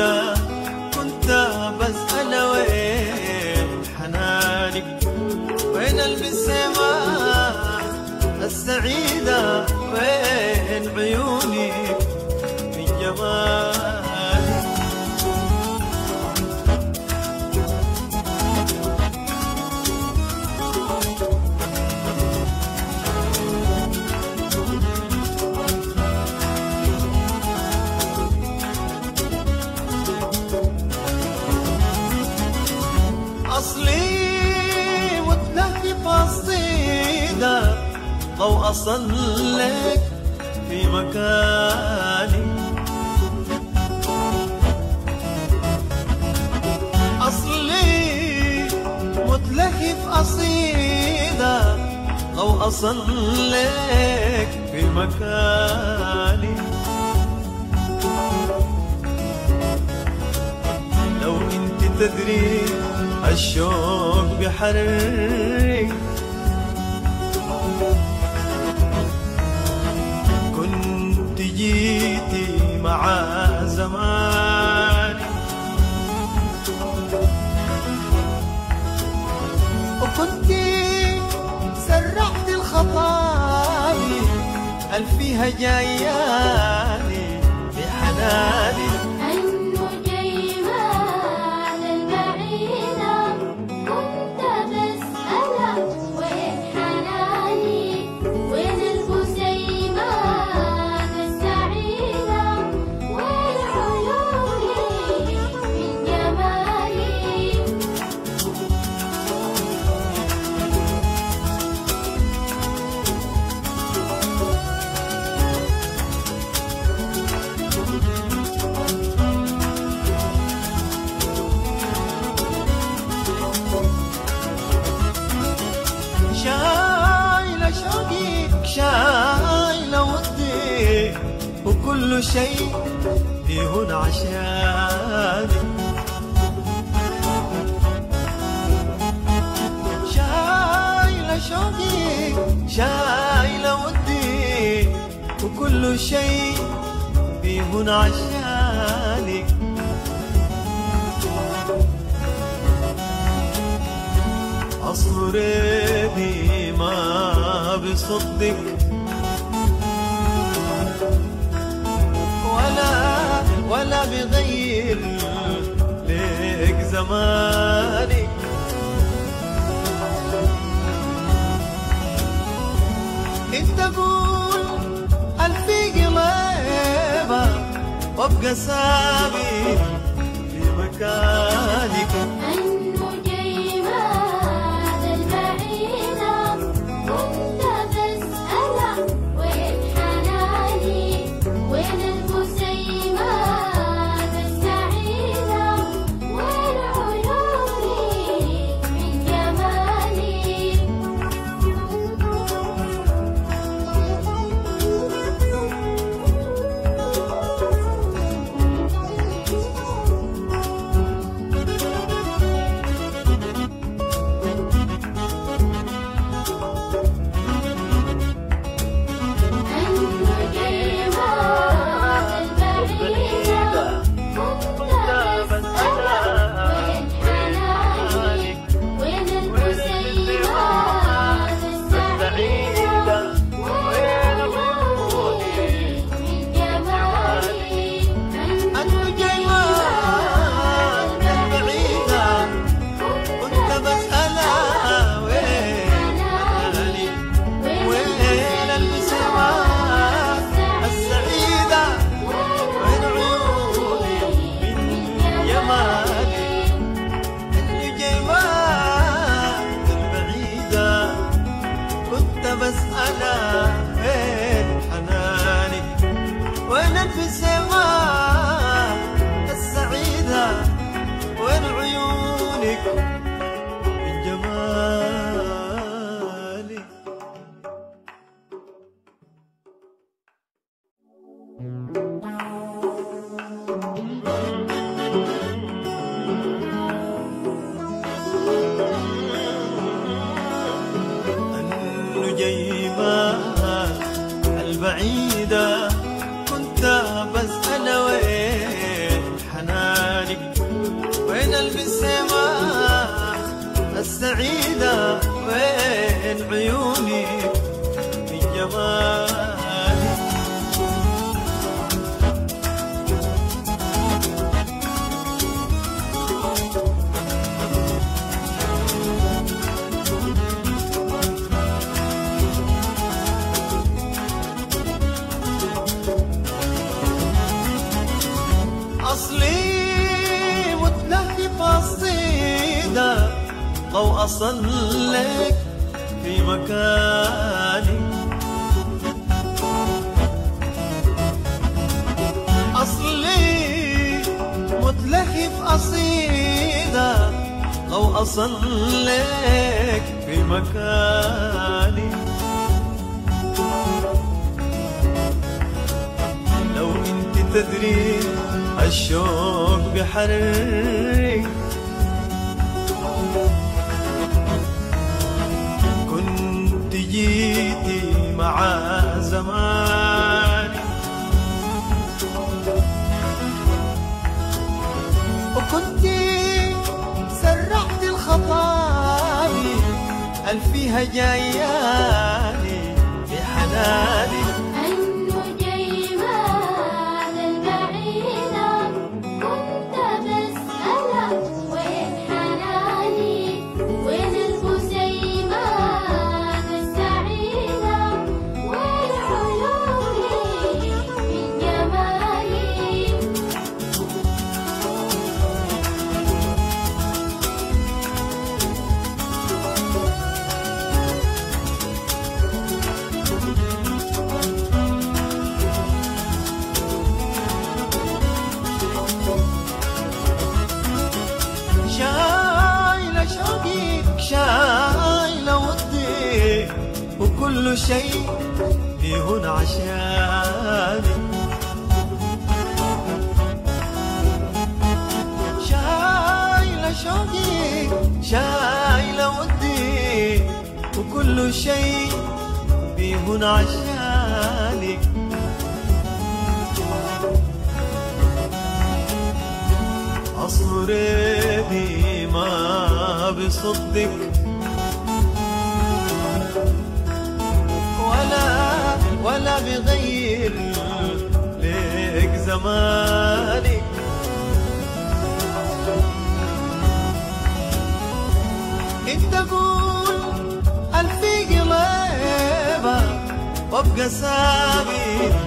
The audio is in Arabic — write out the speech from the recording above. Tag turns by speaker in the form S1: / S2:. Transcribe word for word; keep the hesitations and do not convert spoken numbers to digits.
S1: البعيدة كنت بسأل وين حنانك، وين البسمة السعيدة، وين عيونك من جمالك. أصلي متلهي قصيدة لو أصلك في مكاني، أصلي متلهي في قصيدة لو أصلك في مكاني. لو انت تدري الشوق بحرك، كنت جيتي مع زماني، وكنت سرعت الخطاوي هل فيها جاياني بحناني. شايلة شوقك شايلة ودي، وكل شيء في هنا عشاني. شايلة شوقك شايلة ودي، وكل شيء في هنا عشاني. أصرني ما بصدق ولا ولا بغير لك زماني. انت قول هل في قلبة وابقى ثابت في مكانك. البعيدة كنت بسأل وين حنان زماني وين البسمة السعيدة وين عيوني من جمالي أصلي متلهف قصيدة لو أصل لك في مكاني أصلي متلهف قصيدة لو أصل لك في مكاني لو انت تدري الشوق بحرك كنت جيتي مع زماني وكنت سرحت الخطاوي الفيها جاياني بحناني شايلة ودي وكل شيء بيهون عشاني شايلة شوقي شايلة ودي وكل شيء بيهون عشاني أصربي ما بصدق ولا ولا بغير لك زماني انت قول الفي قلبك وابقى ثابت